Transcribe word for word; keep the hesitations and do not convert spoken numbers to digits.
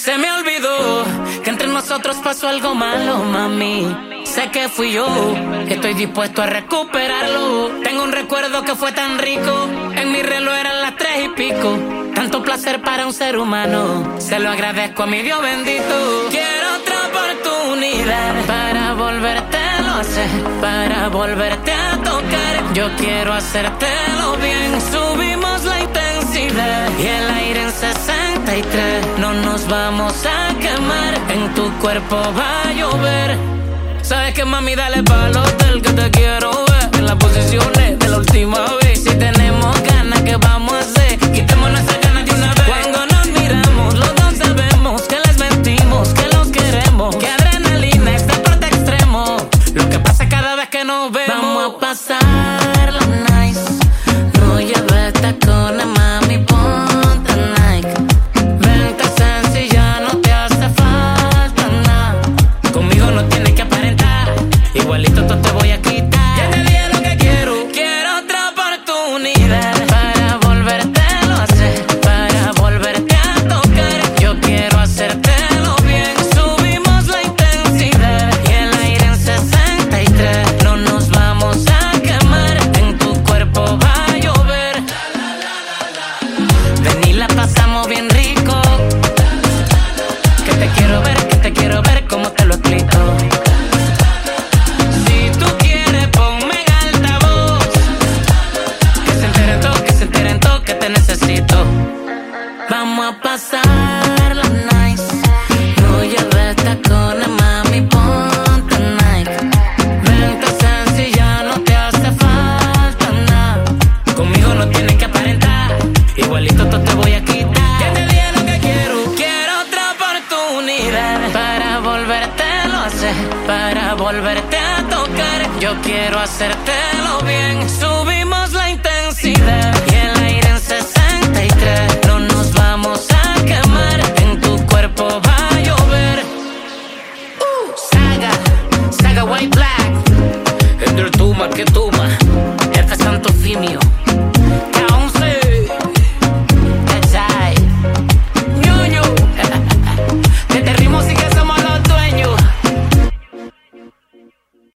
Se me olvidó que entre nosotros pasó algo malo, mami. Sé que fui yo, estoy dispuesto a recuperarlo. Tengo un recuerdo que fue tan rico, en mi reloj eran las tres y pico. Tanto placer para un ser humano, se lo agradezco a mi Dios bendito. Quiero otra oportunidad para volvértelo a hacer, para volverte a tocar. Yo quiero hacértelo bien, subimos la intensidad y el aire en sesenta y tres. No nos vamos a quemar, en tu cuerpo va a llover. Sabes que mami, dale pa'l hotel que te quiero ver en las posiciones de la última vez. Si tenemos ganas, ¿qué vamos a hacer? Quitémonos esas ganas de una vez. Cuando nos miramos, los dos sabemos que les mentimos, que los queremos, que adrenalina es deporte extremo. Lo que pasa cada vez que nos vemos. Vamos a pasarla nice, no lleves tacones, mami, ponte Nike. Vente sencilla, no te hace falta nada. Conmigo no tienes que aparentar, igualito tú te voy a quitar. Ya te dije lo que quiero, quiero otra oportunidad para volvértelo a hacer, para volverte a tocar. Yo quiero hacértelo bien, subimos la intensidad y el aire en sesenta y tres. No nos vamos a quemar, en tu cuerpo va a llover. Ven y la pasamos bien rico, que te quiero ver, que te quiero ver, ¿cómo te lo explico? Si tú quieres ponme en altavoz, que se enteren todos, que se enteren todos, que te necesito. Vamos a pasarla nice, no lleves tacones, mami, ponte Nike. Vente sencilla, no te hace falta nada. Conmigo no tienes que aparentar, igualito tú te voy a quitar. Ya te dije lo que quiero, quiero otra oportunidad para volvértelo a hacer, para volverte a tocar. Yo quiero hacértelo bien, subimos la intensidad y el aire en sesenta y tres. No nos vamos